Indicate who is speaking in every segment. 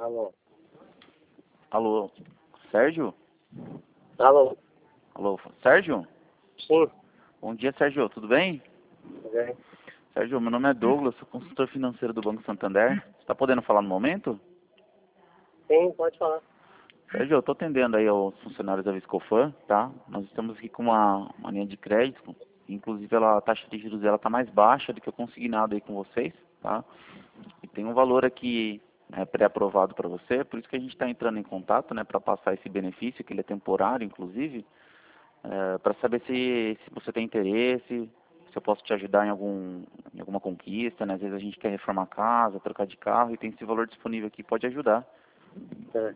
Speaker 1: Alô?
Speaker 2: Alô, Sérgio?
Speaker 1: Alô?
Speaker 2: Alô, Sérgio?
Speaker 1: Sim,
Speaker 2: Bom dia, Sérgio, tudo bem?
Speaker 1: tudo bem?
Speaker 2: Sérgio, meu nome é Douglas, sou consultor financeiro do Banco Santander. Você está podendo falar no momento?
Speaker 1: Sim, pode falar.
Speaker 2: Sérgio, eu estou atendendo aí aos funcionários da Viscofan, tá? Nós estamos aqui com uma linha de crédito, inclusive a taxa de juros dela está mais baixa do que o consignado aí com vocês, tá? E tem um valor aqui pré-aprovado para você, por isso que a gente está entrando em contato, né, para passar esse benefício, que ele é temporário, inclusive, para saber se você tem interesse, se eu posso te ajudar em alguma conquista, né? Às vezes a gente quer reformar a casa, trocar de carro e tem esse valor disponível aqui, pode ajudar.
Speaker 1: É.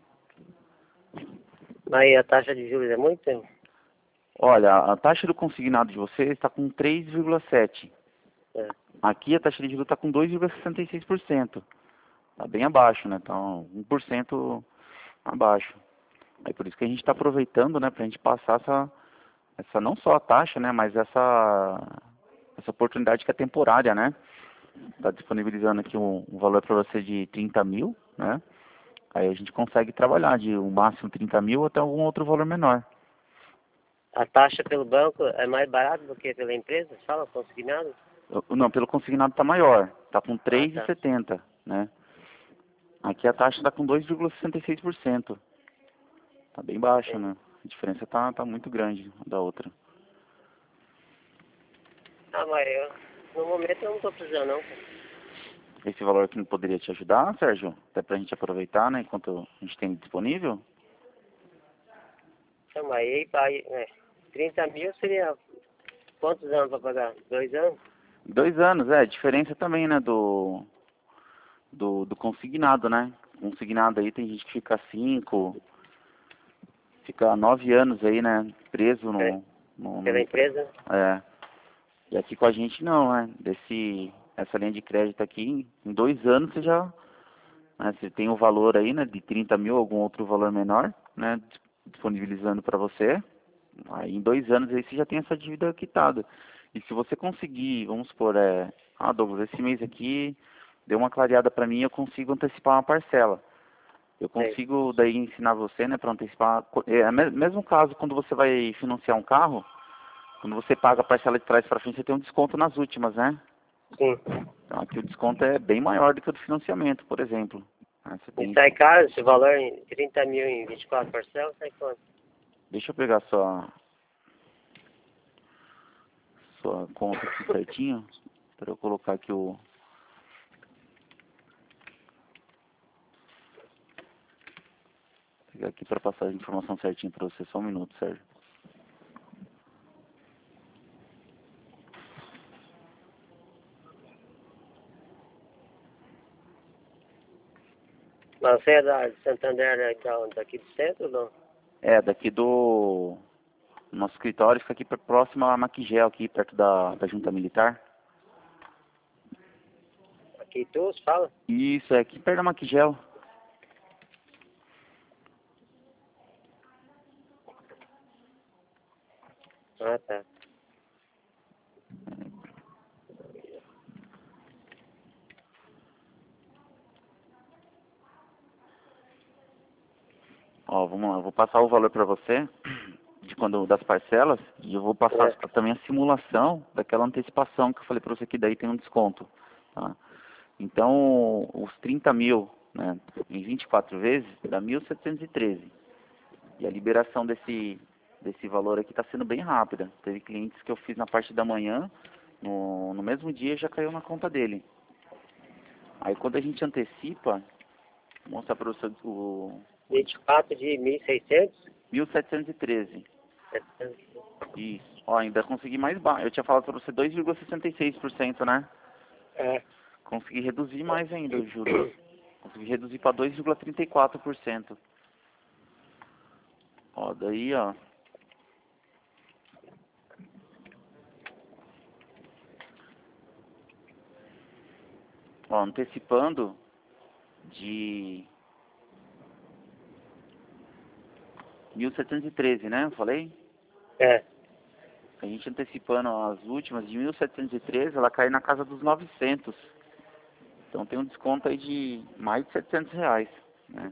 Speaker 1: Aí a taxa de juros é muito?
Speaker 2: Olha, a taxa do consignado de vocês está com 3,7.
Speaker 1: É.
Speaker 2: Aqui a taxa de juros está com 2,66%. Está bem abaixo, né? Está 1% abaixo. É por isso que a gente está aproveitando, né, para a gente passar essa não só a taxa, né, mas essa oportunidade que é temporária, né? Está disponibilizando aqui um valor para você de 30 mil, né? Aí a gente consegue trabalhar de o máximo 30 mil até algum outro valor menor.
Speaker 1: A taxa pelo banco é mais barata do que pela empresa? Fala, consignado?
Speaker 2: Não, pelo consignado está maior, está com
Speaker 1: Ah, tá.
Speaker 2: 3,70, né? Aqui a taxa está com 2,66%. Está bem baixa,
Speaker 1: Entendi.
Speaker 2: né? A diferença tá muito grande da outra.
Speaker 1: Ah, mas no momento eu não tô precisando não.
Speaker 2: Esse valor aqui não poderia te ajudar, Sérgio? Até para a gente aproveitar, né? Enquanto a gente tem disponível.
Speaker 1: Então, mas aí, 30 mil seria quantos anos para pagar? 2 anos?
Speaker 2: 2 anos, a diferença também, né? Do consignado, né? Consignado aí tem gente que fica 5, fica 9 anos aí, né? Preso
Speaker 1: É.
Speaker 2: no
Speaker 1: Pela empresa?
Speaker 2: é. E aqui com a gente não, né? Essa linha de crédito aqui, em 2 anos você já, né, você tem o valor aí, né? De 30 mil, algum outro valor menor, né? Disponibilizando para você. Aí em 2 anos aí você já tem essa dívida quitada. E se você conseguir, vamos supor, Douglas, esse mês aqui deu uma clareada para mim, eu consigo antecipar uma parcela. Eu
Speaker 1: Sei.
Speaker 2: consigo daí ensinar você, né, para antecipar. Mesmo caso quando você vai financiar um carro, quando você paga a parcela de trás para frente, você tem um desconto nas últimas, né?
Speaker 1: Sim.
Speaker 2: Então aqui o desconto é bem maior do que o do financiamento, por exemplo. Você
Speaker 1: E
Speaker 2: tem,
Speaker 1: sai caro esse valor em 30 mil em 24 parcelas? Sai quanto?
Speaker 2: deixa eu pegar sua conta aqui certinho, para eu colocar aqui pegar aqui para passar a informação certinho para você. Só um minuto, Sérgio.
Speaker 1: Mas você é de Santander, então, daqui do centro ou não?
Speaker 2: Daqui do nosso escritório fica aqui próximo a Maquigel, aqui perto da Junta Militar.
Speaker 1: Aqui tu fala?
Speaker 2: Isso, é aqui perto da Maquigel.
Speaker 1: Ah, tá.
Speaker 2: Ó, vamos lá, eu vou passar o valor para você das parcelas e eu vou passar
Speaker 1: É.
Speaker 2: também a simulação daquela antecipação que eu falei para você que daí tem um desconto, tá? Então, os 30 mil, né, em 24 vezes dá 1.713. E a liberação desse valor aqui está sendo bem rápida. Teve clientes que eu fiz na parte da manhã, no mesmo dia já caiu na conta dele. Aí quando a gente antecipa, vou mostrar para você o
Speaker 1: 24 de 1.600?
Speaker 2: 1.713. Isso. Ó, ainda consegui mais baixo. Eu tinha falado para você 2,66%, né?
Speaker 1: É.
Speaker 2: Consegui reduzir mais ainda os juros. Consegui reduzir para 2,34%. Ó, daí, ó. Ó, antecipando de 1.713, né? Eu falei?
Speaker 1: É.
Speaker 2: A gente antecipando as últimas de 1.713, ela cai na casa dos 900. Então tem um desconto aí de mais de R$ 700, né?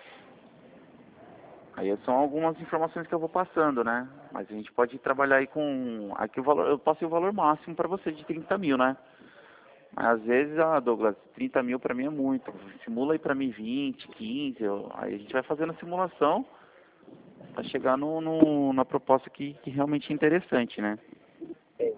Speaker 2: Aí são algumas informações que eu vou passando, né? Mas a gente pode trabalhar aí com... Aqui o valor, eu passei o valor máximo para você de 30 mil, né? Mas às vezes, Douglas, 30 mil para mim é muito. Simula aí para mim 20, 15. Aí a gente vai fazendo a simulação para chegar na proposta que realmente é interessante, né?
Speaker 1: Sim.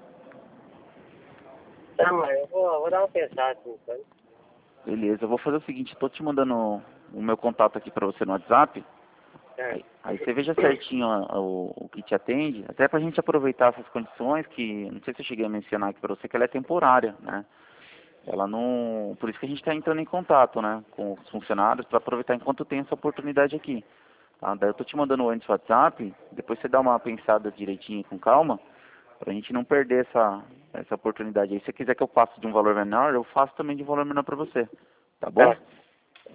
Speaker 1: Tá, mas eu vou dar uma pensada assim, sabe?
Speaker 2: Beleza, eu vou fazer o seguinte, tô te mandando o meu contato aqui para você no WhatsApp.
Speaker 1: Certo.
Speaker 2: Aí você veja certinho o que te atende, até pra gente aproveitar essas condições que, não sei se eu cheguei a mencionar aqui pra você, que ela é temporária, né? Ela não, por isso que a gente está entrando em contato, né, com os funcionários para aproveitar enquanto tem essa oportunidade aqui. Tá? Daí eu tô te mandando antes o WhatsApp, depois você dá uma pensada direitinho com calma, pra gente não perder essa oportunidade aí. Se você quiser que eu faça de um valor menor, eu faço também de um valor menor pra você. Tá bom?
Speaker 1: Tá.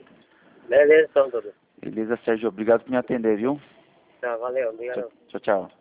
Speaker 1: Beleza, então, Dudu.
Speaker 2: Beleza, Sérgio. Obrigado por me atender, viu?
Speaker 1: Tá, valeu,
Speaker 2: Tchau,
Speaker 1: obrigado.
Speaker 2: tchau. Tchau.